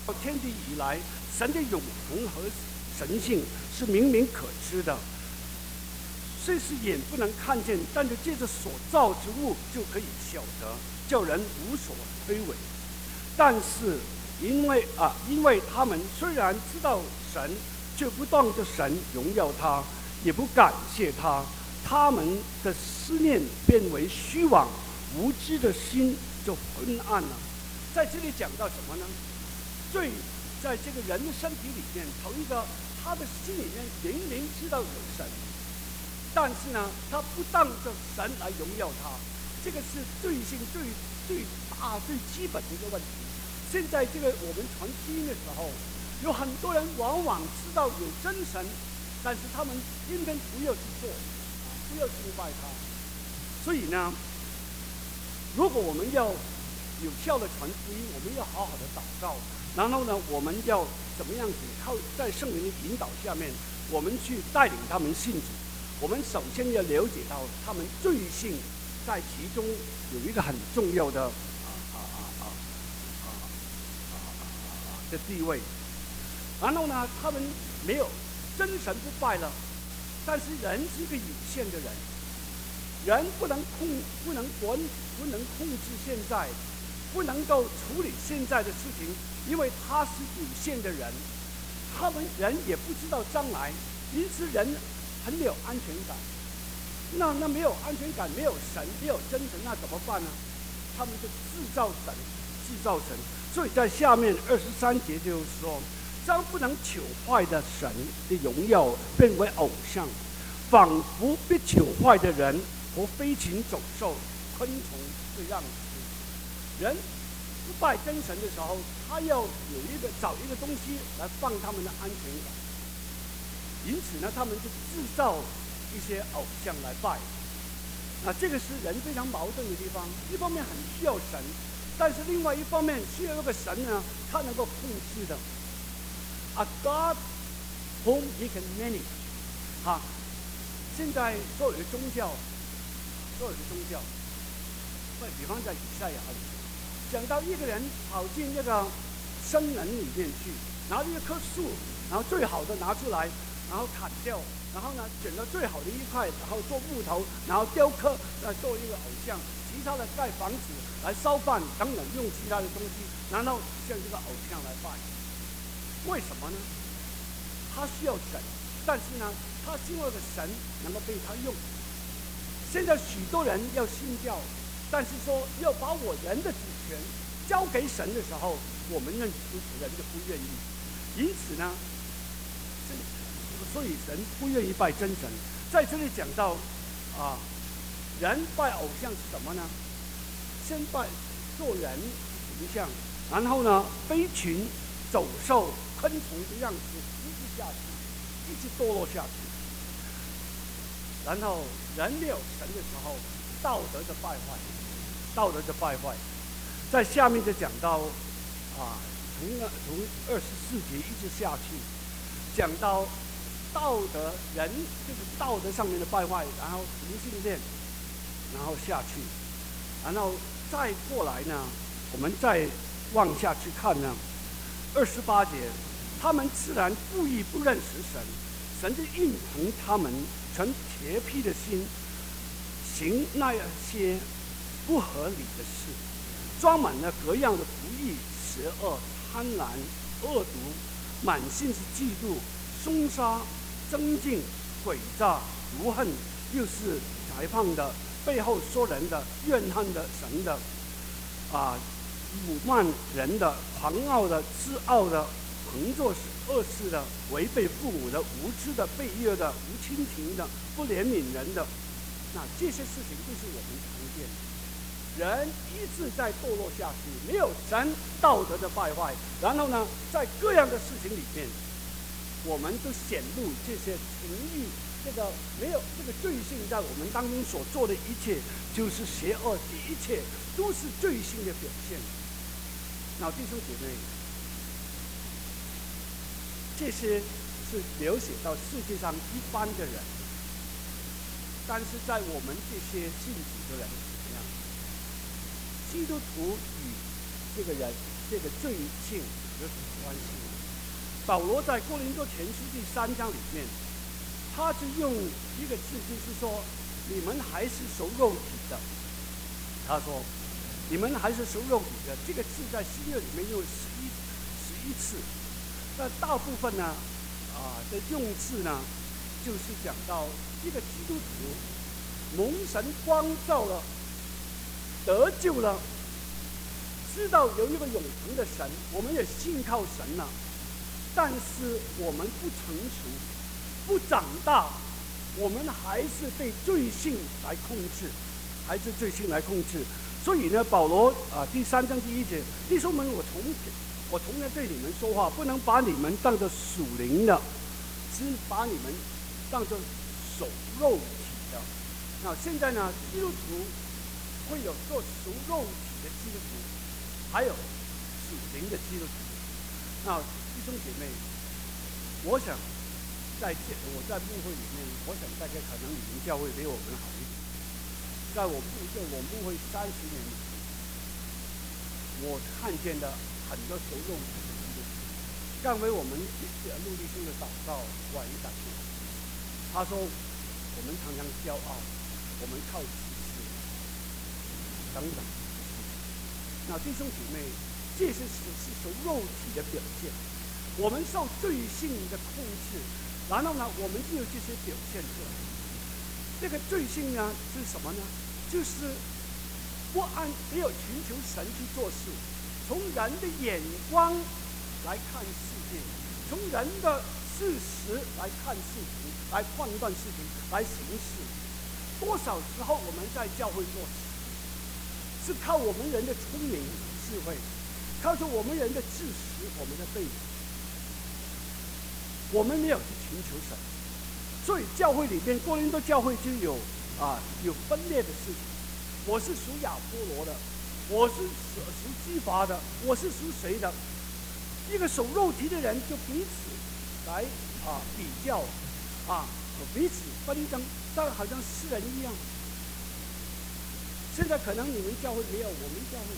天地以来，神的永恒和神性是明明可知的，虽是眼不能看见，但是借着所造之物就可以晓得，叫人无所推诿。但是因为他们虽然知道神，却不当着神荣耀他，也不感谢他，他们的思念变为虚妄，无知的心就昏暗了。在这里讲到什么呢？罪在这个人的身体里面，头一个，他的心里面明明知道有神，但是呢，他不当着神来荣耀他，这个是罪性最大最基本的一个问题。现在这个我们传福音的时候，有很多人往往知道有真神，但是他们偏偏不要去做，不要敬拜他。所以呢，如果我们要有效的传福音，我们要好好的祷告，然后呢，我们要怎么样子靠在圣灵的引导下面，我们去带领他们信主。我们首先要了解到他们罪性在其中有一个很重要的的地位。然后呢，他们没有真神不拜了，但是人是一个有限的人，人不能控制现在，不能够处理现在的事情，因为他是有限的人，他们人也不知道将来，因此人很没有安全感。那没有安全感，没有神，没有真神，那怎么办呢？他们就制造神。所以在下面23节就是说，将不能朽坏的神的荣耀变为偶像，仿佛被朽坏的人和飞禽走兽、昆虫的样子。人不拜真神的时候，他要找一个东西来放他们的安全感，因此呢，他们就制造一些偶像来拜。这个是人非常矛盾的地方，一方面很需要神，但是另外一方面需要一个神呢，他能够控制的。A God whom he can manage。现在所有的宗教，比方在以赛亚里，讲到一个人跑进那个森林里面去，拿着一棵树，然后最好的拿出来，然后砍掉，然后呢选了最好的一块，然后做木头，然后雕刻做一个偶像，其他的盖房子来烧饭等等，用其他的东西，然后像这个偶像来拜。为什么呢？他需要神，但是呢，他希望的神能够被他用。现在许多人要信教，但是说要把我人的主权交给神的时候，我们人就不愿意。因此呢，所以神不愿意拜真神。在这里讲到人拜偶像是什么呢？先拜做人形象，然后呢，飞禽走兽、昆虫的样子一直下去，一直堕落下去。然后人没有神的时候，道德的败坏。在下面就讲到从24节一直下去，讲到道德人这个道德上面的败坏，然后同性恋，然后下去，然后再过来呢，我们再往下去看呢，28节，他们自然故意不认识神，神就应承他们存洁癖的心，行那些不合理的事，装满了各样的不义、邪恶、贪婪、恶毒，满心是嫉妒、凶杀、争竞、诡诈、毒恨，又是裁判的，背后说人的，怨恨的神的，辱骂人的，狂傲的，自傲的，横做恶事的，违背父母的，无知的，背约的，无亲情的，不怜悯人的。这些事情都是我们常见的。人一直在堕落下去，没有神，道德的败坏，然后呢，在各样的事情里面，我们都显露这些情欲，这个没有这个罪性在我们当中所做的一切，就是邪恶，这一切都是罪性的表现。弟兄姐妹，这些是描写到世界上一般的人，但是在我们这些信主的人怎么样？基督徒与这个人这个罪性有什么关系呢？保罗在哥林多前书第3章里面，他是用一个字，就是说你们还是属肉体的。他说你们还是属肉体的，这个字在新约里面用11次，但大部分呢的用字呢，就是讲到一个基督徒蒙神光照了，得救了，知道有一个永恒的神，我们也信靠神了，但是我们不成熟，不长大，我们还是被罪性来控制，还是罪性来控制。所以呢，保罗第3章第1节，弟兄们，我从来对你们说话，不能把你们当作属灵的，只把你们当作属肉体的。那现在呢，基督徒会有做属肉体的基督徒，还有属灵的基督徒。那弟兄姐妹，我想我在牧会里面，我想大家可能你们教会比我们好一点。在我牧会30年里，我看见的很多属肉体的基督徒。刚为我们陆弟兄的祷告，我很感动。他说我们常常骄傲，我们靠自私等等。那弟兄姐妹，这是属肉体的表现。我们受罪性的控制，然后呢，我们就有这些表现出来。这个罪性呢是什么呢？就是没有寻求神去做事，从人的眼光来看世界，从人的事实来看事情，来判断事情，来行事。多少时候我们在教会做事，是靠我们人的聪明智慧，靠着我们人的知识，我们的背景，我们没有去寻求神。所以教会里边，哥林多教会就有分裂的事情。我是属亚波罗的，我是属基法的，我是属谁的？一个属肉体的人就彼此来比较彼此纷争，但好像诗人一样。现在可能你们教会没有，我们教会，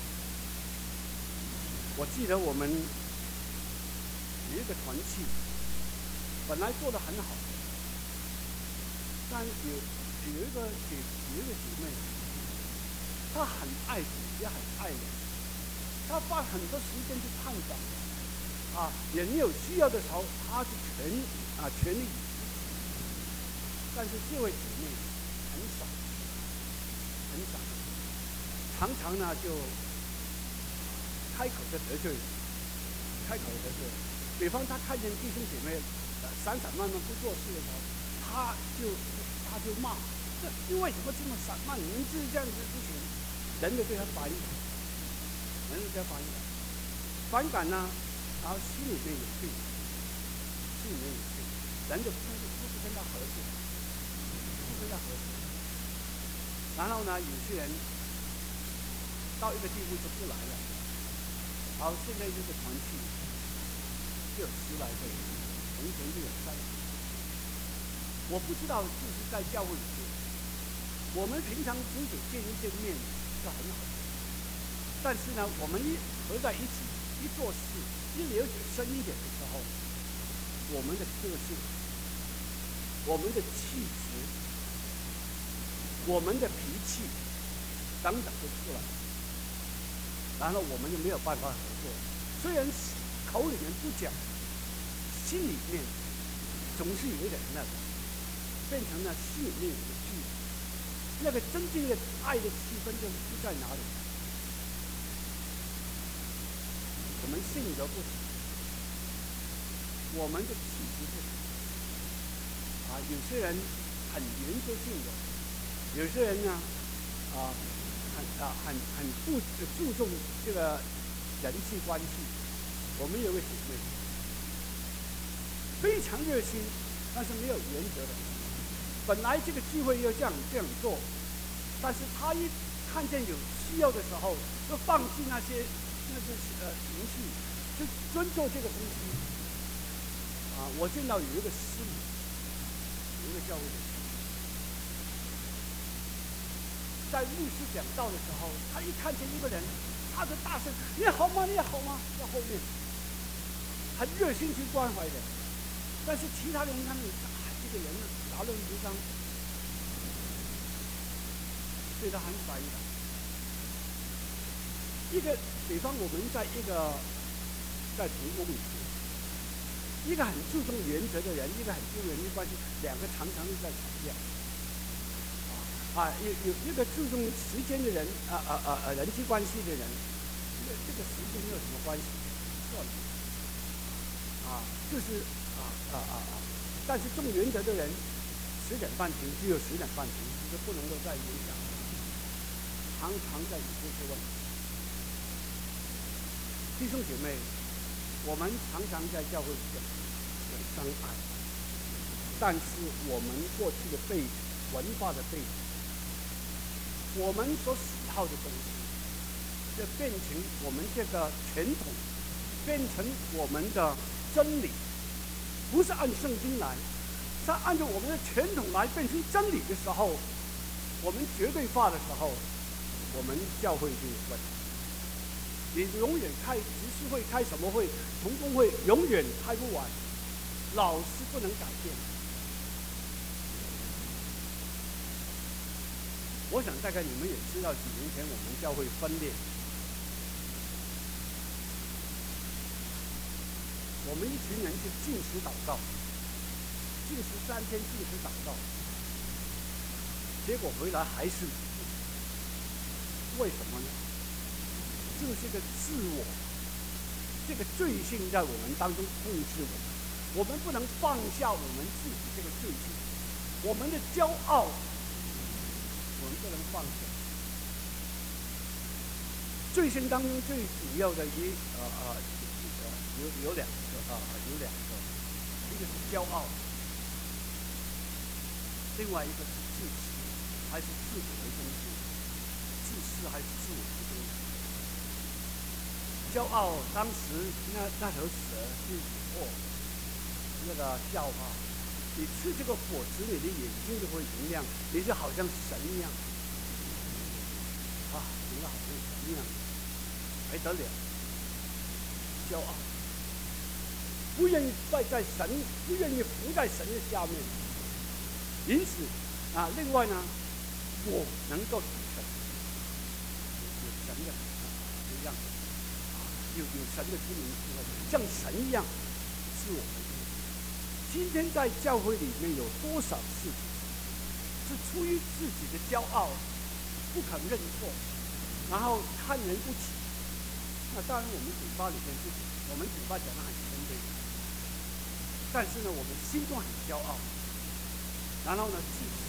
我记得我们有一个团契，本来做得很好。但有一个姐妹，她很爱主，也很爱人，她花很多时间去探访，人有需要的时候，她是全力以赴。但是这位姐妹很少，常常呢就开口就得罪人，比方她看见弟兄姐妹散漫不做事的时候，他就骂，你为什么这么散漫？你们这样子不行。人就对他反感呢，然后心里面有病，人就不跟他合作，然后呢，有些人到一个地步就不来了。好，现在这个团契就有10来个人，从前就有30。我不知道是不是在教会里面，我们平常久见面是很好的，但是呢，我们一合在一起，一做事，一了解深一点的时候，我们的个性、我们的气质、我们的脾气等等都出来了，然后我们就没有办法合作。虽然口里面不讲，心里面总是有一点那个。变成了心里面有个距离，那个真正的爱的气氛就不在哪里。我们性格不同，我们的气质不同。有些人很原则性的，有些人呢，很不注重这个人际关系。我们有个姐妹，非常热心，但是没有原则的。本来这个聚会要这样做，但是他一看见有需要的时候，就放弃那些情绪，就遵做这个东西。我见到有一个师母，有一个教会的师母，在牧师讲道的时候，他一看见一个人，他就大声：“你好吗？你好吗？”在后面， 很热心去关怀人，但是其他人看到这个人杂乱无章，对他很反感。一个比方，我们在同工里面，一个很注重原则的人，一个很注重人际关系，两个常常在吵架。有一个注重时间的人，人际关系的人，这个时间有什么关系？算了，但是重原则的人，10点半停，只有10点半停，就不能够再影响，常常在有这些问题。弟兄姐妹，我们常常在教会里面有相爱，但是我们过去的背景、文化的背景，我们所喜好的东西，就变成我们这个传统，变成我们的真理，不是按圣经来，是按照我们的传统来变成真理的时候，我们绝对化的时候，我们教会就有问题。你永远开执事会、开什么会、同工会，永远开不完，老是不能改变。我想大概你们也知道，几年前我们教会分裂，我们一群人去禁食祷告，禁食3天，禁食祷告，结果回来还是为什么呢？就是这个自我，这个罪性在我们当中控制我们，我们不能放下我们自己这个罪性，我们的骄傲。我们不能放下。罪性当中最主要的有两个，一个是骄傲，另外一个是自私，还是自我为中心？自私还是自我为中心？骄傲，当时那头蛇是诱惑那个笑话。你吃这个果子，你的眼睛就会明亮，你就好像神一样，你就好像神一样，还得了？骄傲，不愿意在神，不愿意服在神的下面，因此另外呢，我能够比神，有神的一样，有神的出名智慧，像神一样，是我们。今天在教会里面有多少事情是出于自己的骄傲，不肯认错，然后看人不起？那当然，我们嘴巴里面我们嘴巴讲得很谦卑，但是呢，我们心中很骄傲，然后呢，自私，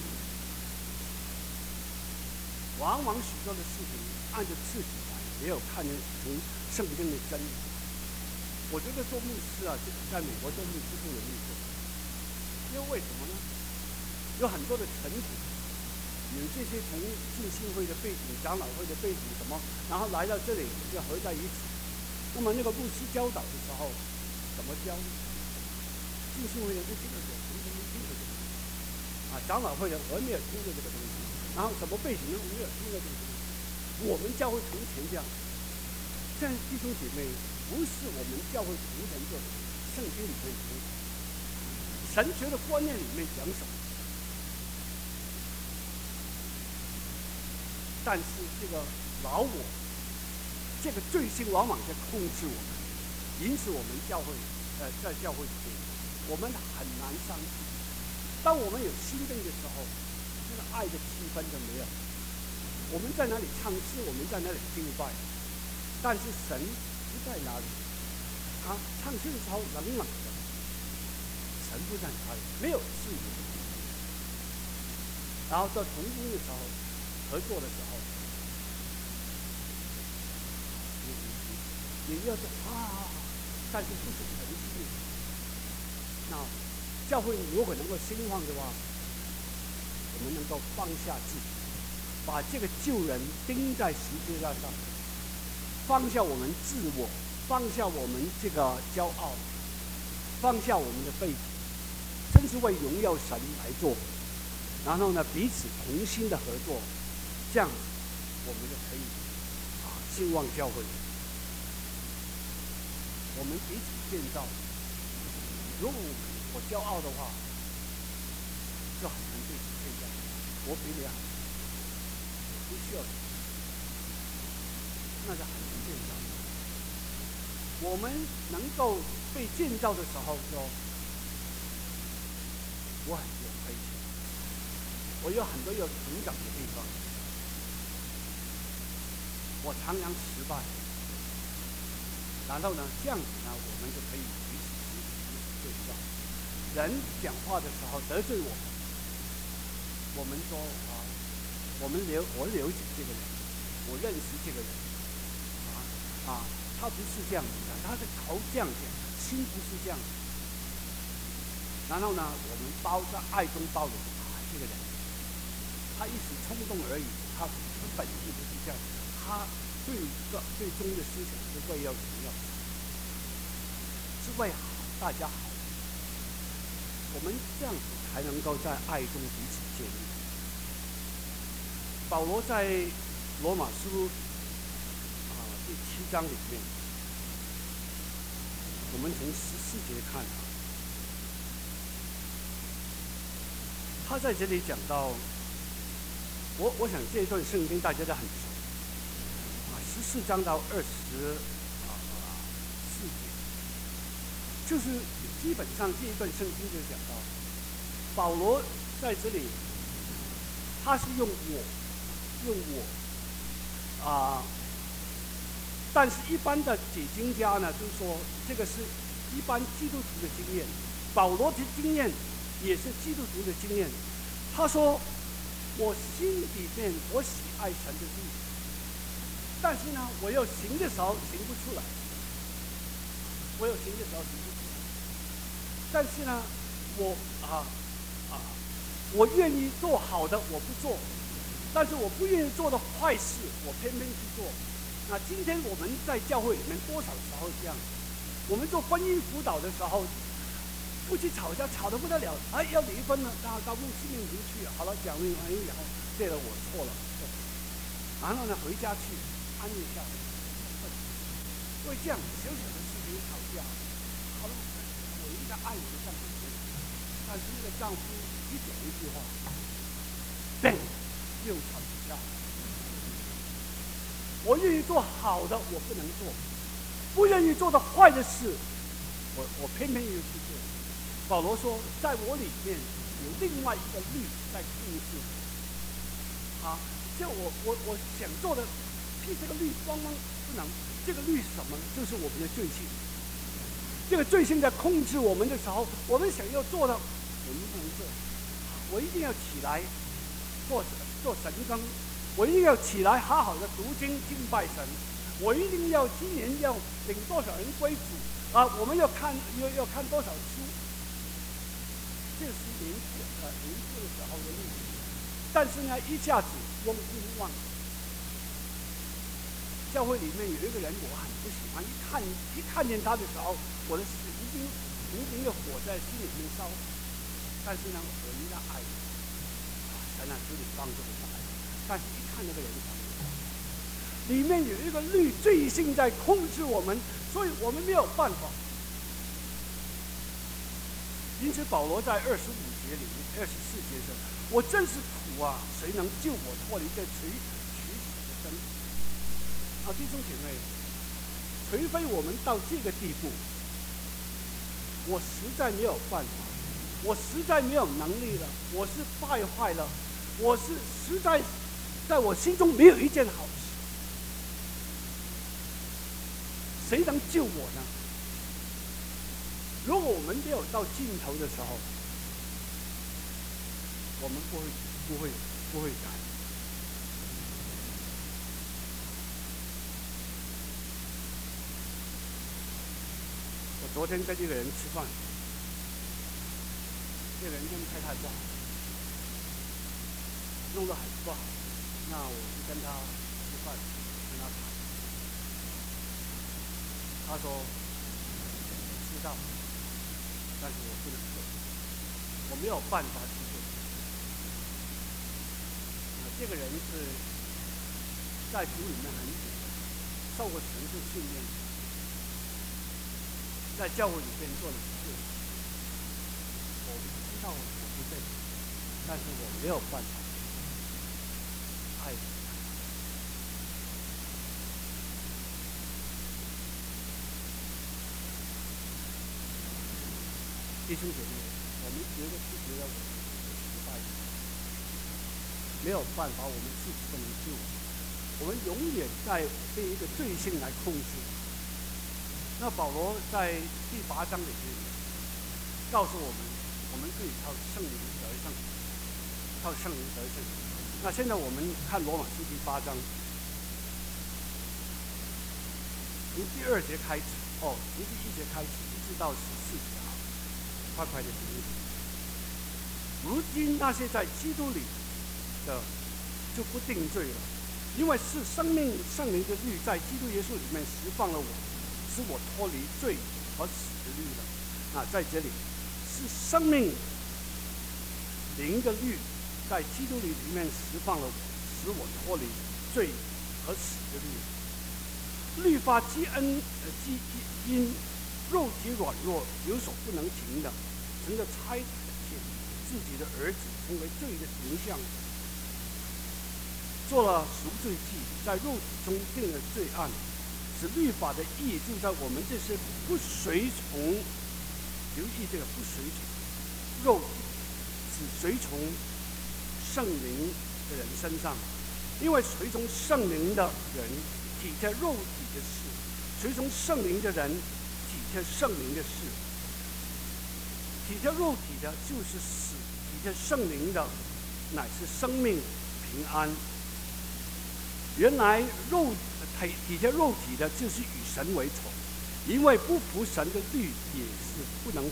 往往许多的事情按照自己来，没有看从圣经的真理。我觉得做牧师在美国做牧师不容易做。因为什么呢？有很多的尘土，有这些从浸信会的背景、长老会的背景什么，然后来到这里就合在一起。那么那个牧师教导的时候，怎么教呢？浸信会的就听得懂，从没听过这个东西。长老会的我没有听过这个东西，然后什么背景呢？我没有听过这个东西。我们教会从前这样，现在弟兄姐妹，不是我们教会从前做的，圣经里面从神学的观念里面讲什么？但是这个老我，这个罪性往往在控制我们，因此我们教会，在教会里面，我们很难相信。当我们有心病的时候，那个爱的气氛就没有。我们在那里唱诗，我们在那里敬拜，但是神不在哪里。唱诗的时候冷冷的。神不在哪里，没有自由。然后到同工的时候，合作的时候，你要说但是不是诚实。那教会如果能够兴旺的话，我们能够放下自己，把这个旧人钉在十字架上，放下我们自我，放下我们这个骄傲，放下我们的背景。真是为荣耀神来做，然后呢，彼此同心的合作，这样子我们就可以兴旺教会。 我们彼此建造。如果我骄傲的话，就很难彼此建造。我比你好，不需要，那就很难建造。我们能够被建造的时候，说我很有亏欠，我有很多要成长的地方，我常常失败。然后呢，这样子呢，我们就可以彼此对照。人讲话的时候得罪我们说我了解这个人，我认识这个人，他不是这样子的，他的口这样讲，心不是这样子。然后呢，我们在爱中包容这个人，他一时冲动而已，他本意不是这样，他最终的思想是为要荣耀，是为好大家好。我们这样子才能够在爱中彼此建立。保罗在罗马书第7章里面，我们从14节看他在这里讲到，我想这一段圣经大家都很熟14章到24节，就是基本上这一段圣经就讲到，保罗在这里，他是用我，但是一般的解经家呢，就是说这个是一般基督徒的经验，保罗的经验也是基督徒的经验。他说，我心里面我喜爱神的律，但是呢，我要行的时候行不出来，但是呢，我愿意做好的我不做，但是我不愿意做的坏事我偏偏去做。那今天我们在教会里面多少时候这样？我们做婚姻辅导的时候，夫妻吵架吵得不得了，要离婚了，到牧师面前去，好了，讲完以后，对了，我错了，然后呢，回家去安慰下来，为这样小小的事情吵架，好了，我应该爱我的丈夫，但是那个丈夫一讲一句话，对，又吵架。我愿意做好的，我不能做；不愿意做的坏的事，我偏偏又去做。保罗说，在我里面有另外一个律在控制。就我想做的，替这个律光不能。这个律是什么呢？就是我们的罪性。这个罪性在控制我们的时候，我们想要做的，我们不能做。我一定要起来做神耕。我一定要起来好好的读经敬拜神，我一定要今年要领多少人归主我们要看多少书，这是年纪的时候的历史。但是呢，一下子忘。教会里面有一个人我很不喜欢，一看见他的时候，我的已经的火在心里面烧。但是呢，我应该爱神啊，求你帮助我爱。但是一看那个人，里面有一个罪性在控制我们，所以我们没有办法。因此保罗在25节里面、24节说：“我真是苦啊，谁能救我脱离这取死的生活？”弟兄姐妹，除非我们到这个地步，我实在没有办法，我实在没有能力了，我是败坏了，我是实在。在我心中没有一件好事，谁能救我呢？如果我们没有到尽头的时候，我们不会改。我昨天跟一个人吃饭，这个人跟太太不好，弄得很不好。那我就跟他吃饭，跟他谈。他说知道，但是我不能做，我没有办法去做。这个人是在主里面很久，受过神父训练， 在教会里边做了几件事，我知道我不对，但是我没有办法爱弟兄姐妹，我们觉得不觉得我们是失败的？没有办法，我们自己不能救。我们永远在被一个罪性来控制。那保罗在第8章里面告诉我们，我们可以靠圣灵得胜，靠圣灵得胜。那现在我们看罗马书第8章，从第2节开始，从第1节开始，一直到14节啊，快快的读。如今那些在基督里的就不定罪了，因为是生命圣灵的律在基督耶稣里面释放了我，使我脱离罪和死的律了。那在这里是生命灵的律在基督里面释放了我，使我脱离罪和死的律。律法因肉体软弱有所不能行的，神的差遣自己的儿子成为罪的形象，做了赎罪祭，在肉体中定了罪案，使律法的义就在我们这些不随从，留意这个不随从肉体，只随从圣灵的人身上。因为随从圣灵的人体贴肉体的事，随从圣灵的人体贴圣灵的事。体贴肉体的就是死，体贴圣灵的乃是生命平安。原来体贴肉体的就是与神为仇，因为不服神的律也是不能，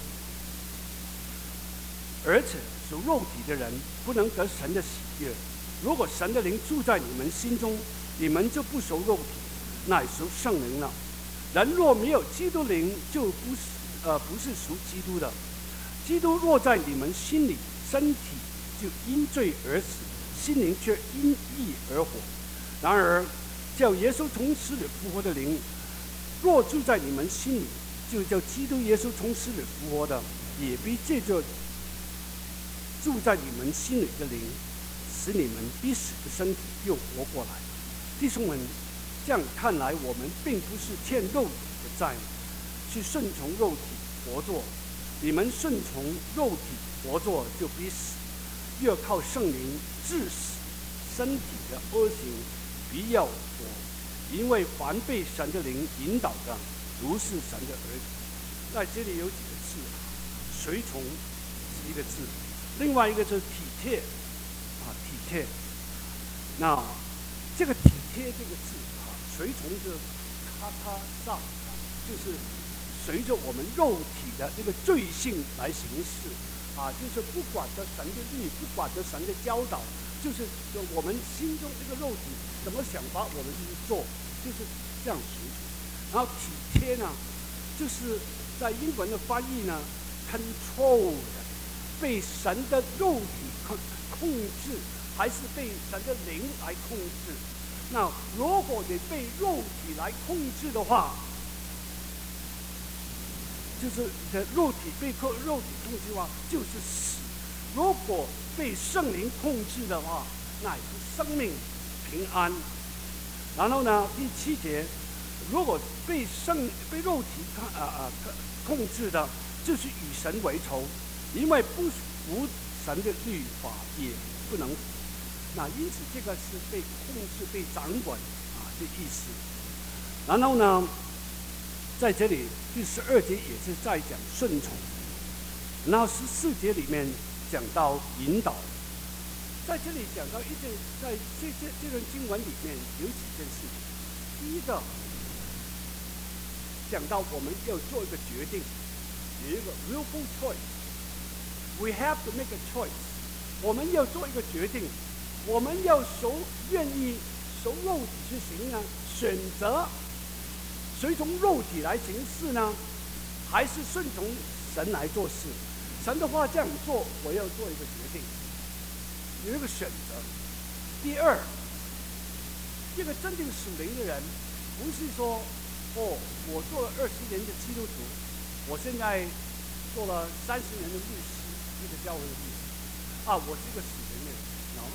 而且属肉体的人不能得神的喜悦。如果神的灵住在你们心中，你们就不属肉体，乃属圣灵了。人若没有基督灵，就不是属基督的。基督若在你们心里，身体就因罪而死，心灵却因义而活。然而叫耶稣从死里复活的灵，若住在你们心里，就叫基督耶稣从死里复活的，也必借着住在你们心里的灵，使你们必死的身体又活过来。弟兄们，这样看来，我们并不是欠肉体的债，去顺从肉体活作。你们顺从肉体活作，就必死；越靠圣灵治死身体的恶行，必要活。因为凡被神的灵引导的，如是神的儿子。在这里有几个字，随从是一个字，另外一个就是体贴体贴。那这个体贴这个字随从是咔嚓上，就是随着我们肉体的这个罪性来行事就是不管着神的律，不管着神的教导，就是我们心中这个肉体怎么想法，我们就去做，就是这样随从。然后体贴呢，就是在英文的翻译呢 ，control 被神的肉体控制，还是被神的灵来控制？那如果你被肉体来控制的话，就是肉体被肉体控制的话，就是死；如果被圣灵控制的话，那也是生命平安。然后呢，第7节，如果被肉体控制的，就是与神为仇，因为不服神的律法也不能。那因此这个是被控制、被掌管的意思。然后呢，在这里第12节也是在讲顺从，然后14节里面讲到引导。在这里讲到在这段经文里面有几件事情。第一个讲到我们要做一个决定，有一个 willful choice，we have to make a choice， 我们要做一个决定。我们要愿意受肉体去行呢，选择随从肉体来行事呢，还是顺从神来做事？神的话这样做，我要做一个决定，有一个选择。第二，一个真正属灵的人，不是说我做了20年的基督徒， 我现在做了30年的律师，一个教会的律师。我是一个属灵的人，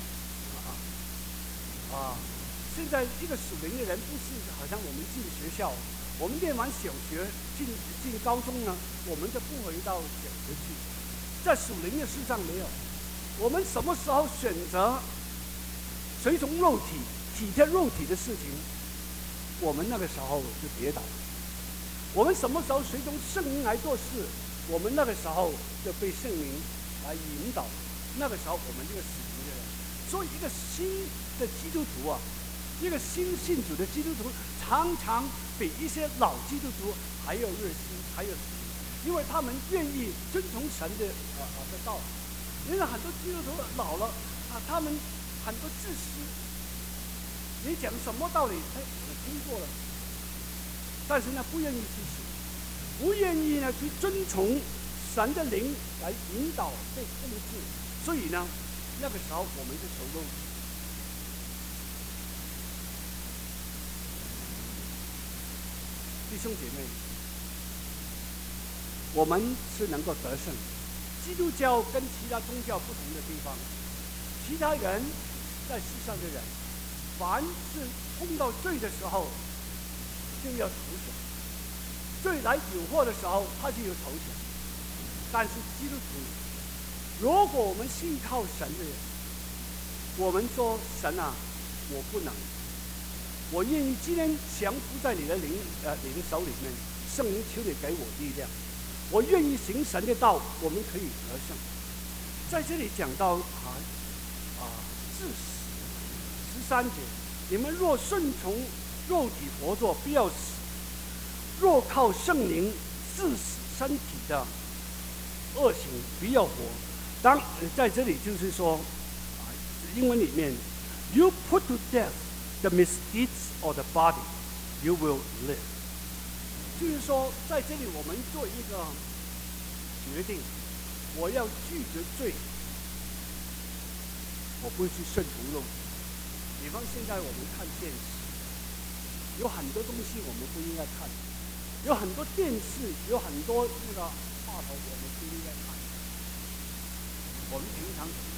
现在一个属灵的人不是好像我们进学校，我们念完小学进高中呢，我们就不回到小学去。在属灵的事上没有，我们什么时候选择随从肉体、体贴肉体的事情，我们那个时候就跌倒了。我们什么时候随从圣灵来做事，我们那个时候就被圣灵来引导。那个时候我们这个属灵的人，所以一个新的基督徒一个新信主的基督徒，常常比一些老基督徒还有热心，还有属灵，因为他们愿意遵从神的道。因为很多基督徒老了他们很多自私，你讲什么道理，我听过了，但是呢，不愿意去行，不愿意呢去遵从神的灵来引导被控制，所以呢，那个时候我们就走路。弟兄姐妹，我们是能够得胜。基督教跟其他宗教不同的地方，其他人在世上的人，凡是碰到罪的时候，就要投降；罪来诱惑的时候，他就有投降。但是基督徒，如果我们信靠神的人，我们说神我不能，我愿意今天降服在你的手里面，圣灵求你给我力量，我愿意行神的道，我们可以得胜。在这里讲到致死13节，你们若顺从肉体活作，必要死；若靠圣灵致死身体的恶行，必要活。当在这里就是说，英文里面 ，You put to death the misdeeds of the body, you will live。就是说，在这里我们做一个决定，我要拒绝罪，我不会去顺从肉体。比方现在我们看电视，有很多东西我们不应该看，有很多电视，有很多那个话头我们不应该看。我们平常是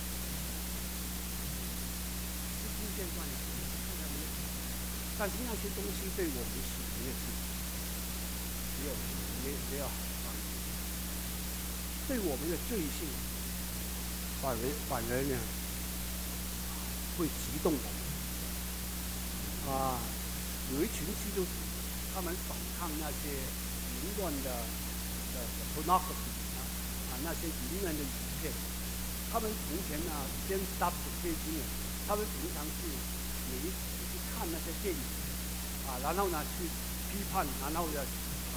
不见惯的，看到没有？但是那些东西对我们属灵的事也有帮助，对我们的罪性反而呢会激动我们。有一群基督徒，他们反抗那些淫乱的pornography 那些淫乱的影片。他们从前先 stop 这些人，他们平常去每一次去看那些电影然后呢去批判，然后呢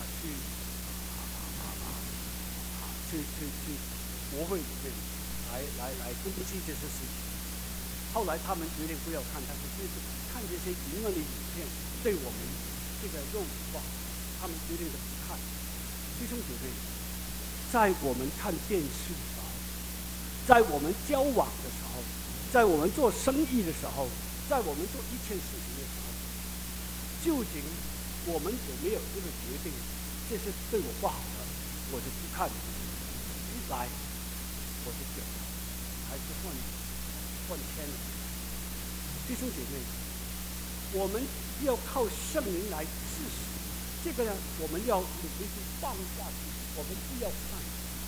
去国会里面来攻击这些事情。后来他们决定不要看，但是就是看这些淫乱的影片对我们这个肉体不好，他们决定的不看。弟兄姐妹，在我们看电视的时候，在我们交往的时候，在我们做生意的时候，在我们做一切事情的时候，究竟我们有没有这个决定？这是对我不好的，我就不看。一来我就走，还是换天了。弟兄姐妹，我们要靠圣灵来治死这个呢，我们要努力去放下去，我们不要看。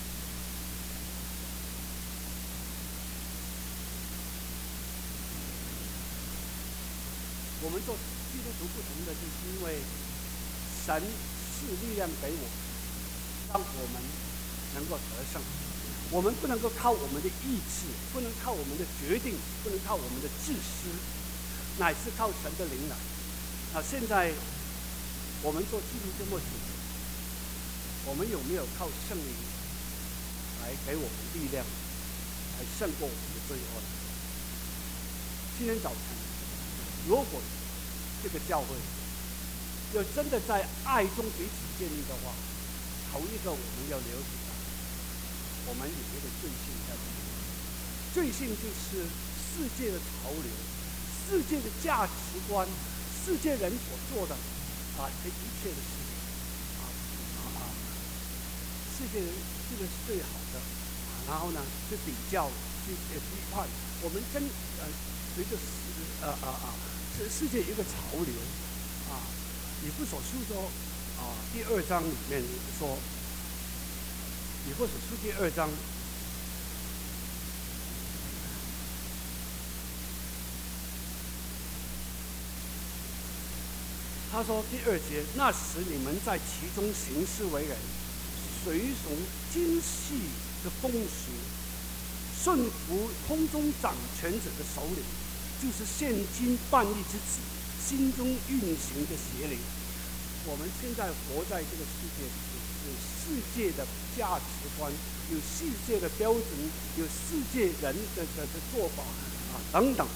我们做基督徒不同的，就是因为神赐力量给我们，让我们能够得胜。我们不能够靠我们的意志，不能靠我们的决定，不能靠我们的自私，乃是靠神的灵来。现在我们做基督这么久，我们有没有靠圣灵来给我们力量，来胜过我们的罪恶？今天早晨，如果这个教会要真的在爱中彼此建立的话，头一个我们要了解到，我们有一个罪性在里面。罪性就是世界的潮流，世界的价值观，世界人所做的这一切的事情世界这个是最好的，然后呢去比较，去批判，我们随着世界一个潮流，以弗所书说第2章里面说，以弗所书第2章。他说第2节，那时你们在其中行事为人，随从今世的风俗，顺服空中掌权者的首领，就是现今叛逆之子心中运行的邪灵。我们现在活在这个世界里面，有世界的价值观，有世界的标准，有世界人的做法等等。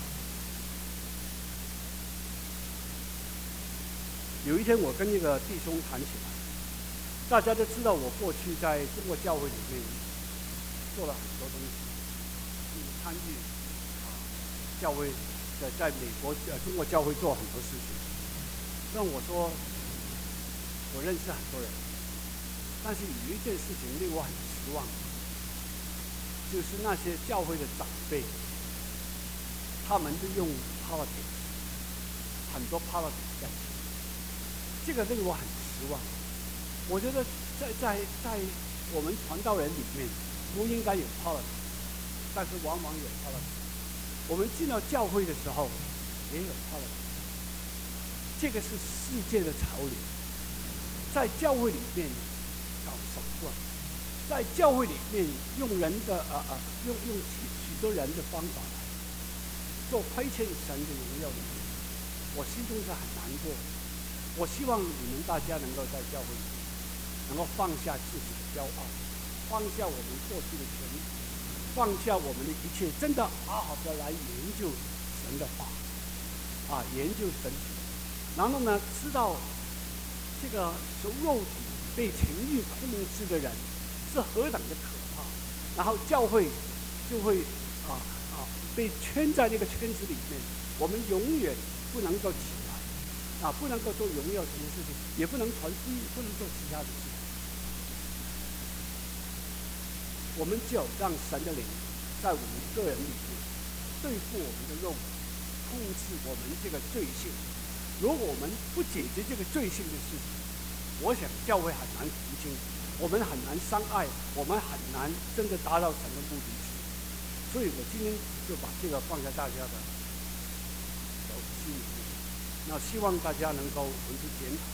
有一天，我跟一个弟兄谈起来，大家都知道我过去在中国教会里面做了很多东西，参与教会在美国中国教会做很多事情。让我说，我认识很多人，但是有一件事情令我很失望，就是那些教会的长辈，他们都用 politics， 很多 politics 在。这个令我很失望。我觉得在我们传道人里面不应该有 politics， 但是往往有 politics。我们进到教会的时候也有 politics。这个是世界的潮流，在教会里面搞手段，在教会里面用人的用许多人的方法来做亏欠神的荣耀的人，我心中是很难过。我希望你们大家能够在教会里能够放下自己的骄傲，放下我们过去的权利，放下我们的一切，真的好好的来研究神的话，研究神学，然后呢，知道这个受肉体被情欲控制的人是何等的可怕，然后教会就会被圈在那个圈子里面，我们永远不能够起来。不能够做荣耀神的事情，也不能传福音，不能做其他的事情。我们只有让神的灵在我们个人里面对付我们的肉体，控制我们这个罪性。如果我们不解决这个罪性的事情，我想教会很难复兴，我们很难相爱，我们很难真的达到神的目的去。所以我今天就把这个放在大家的心里面。那希望大家能够回去检讨。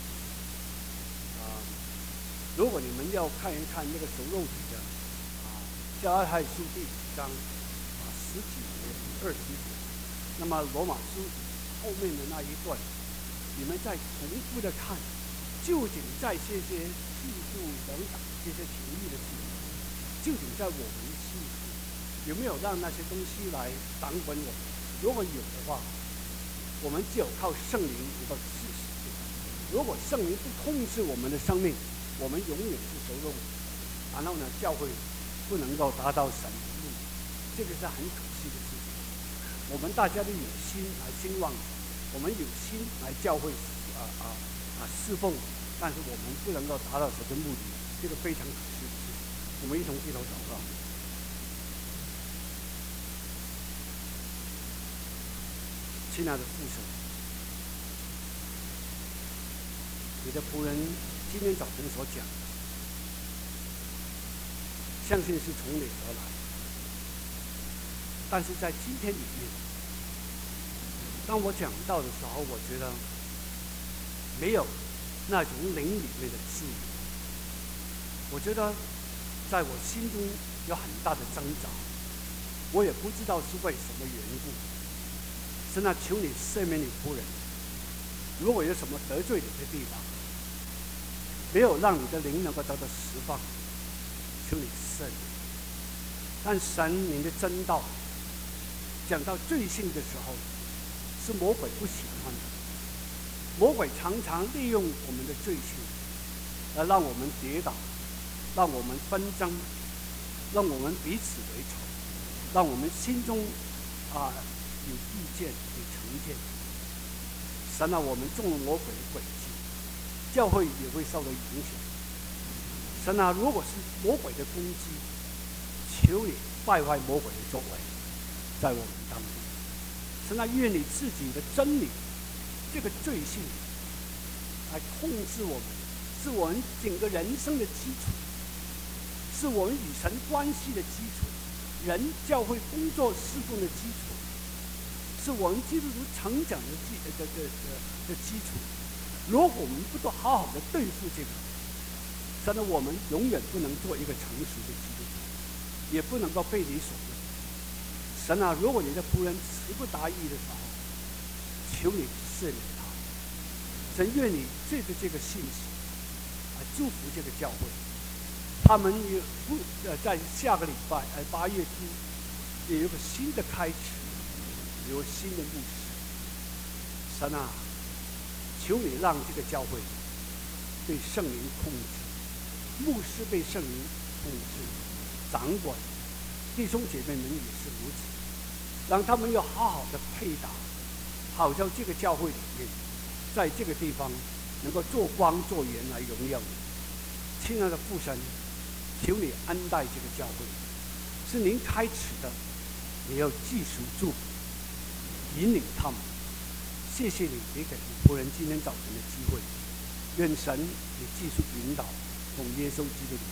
如果你们要看一看那个属肉体的加拉太书第5章10几节、20节，那么罗马书后面的那一段，你们再重复的看，究竟在这些嫉妒等等这些情欲的事情，究竟在我们的心里有没有让那些东西来掌管我们？如果有的话，我们只有靠圣灵能够治死这个。如果圣灵不控制我们的生命，我们永远是受肉，然后呢，教会不能够达到神的目的，这个是很可惜的事情。我们大家都有心来兴旺，我们有心来教会侍奉，但是我们不能够达到神的目的，这个非常可惜的事情。我们一同低头祷告。亲爱的父神，你的仆人今天早晨所讲，相信是从你而来，但是在今天里面，当我讲到的时候，我觉得没有那种灵里面的治愈。我觉得在我心中有很大的挣扎，我也不知道是为什么缘故。神啊，求你赦免你仆人，如果有什么得罪你的地方，没有让你的灵能够得到释放，求你赦免。但神您的真道讲到罪性的时候，是魔鬼不喜欢的。魔鬼常常利用我们的罪性，来让我们跌倒，让我们纷争，让我们彼此为仇，让我们心中有意见、有成见。神啊，我们中了魔鬼的诡计，教会也会受到影响。 神啊，如果是魔鬼的攻击，求你败坏魔鬼的作为，在我们当中。神啊，愿你自己的真理，这个罪性，来控制我们，是我们整个人生的基础，是我们与神关系的基础，人教会工作侍奉的基础，是我们基督徒成长的基础。如果我们不都好好的对付这个，真的我们永远不能做一个成熟的基督徒，也不能够被你所用。神啊，如果你的仆人词不达意的时候，求你赦免他。神愿你借着这个信息来祝福这个教会，他们也不在下个礼拜8月初也有个新的开始，有新的牧师。神啊，求你让这个教会被圣灵控制，牧师被圣灵控制，掌管，弟兄姐妹们也是如此，让他们要好好的配搭，好像这个教会里面，在这个地方能够做光做盐来荣耀你。亲爱的父神，求你恩待这个教会，是您开始的，也要继续祝福引领他们。谢谢你给仆人今天早晨的机会，愿神也继续引导，奉耶稣基督的名。